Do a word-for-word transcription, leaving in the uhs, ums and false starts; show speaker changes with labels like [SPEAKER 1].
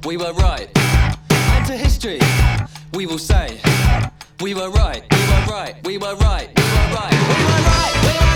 [SPEAKER 1] we were right. And to history, we will say, we were right, we were right, we were right, we were right, we were right, we were right.